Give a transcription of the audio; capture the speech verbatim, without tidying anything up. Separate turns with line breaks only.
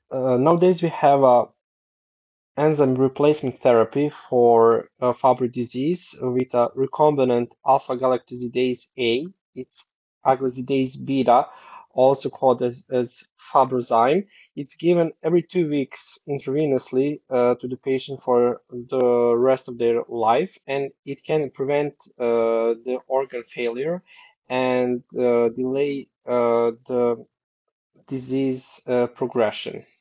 Uh, nowadays we have a enzyme replacement therapy for uh, Fabry disease with a recombinant alpha galactosidase A. It's aglacidase beta, also called as, as Fabrazyme. It's given every two weeks intravenously uh, to the patient for the rest of their life, and it can prevent uh, the organ failure and uh, delay uh, the disease uh, progression.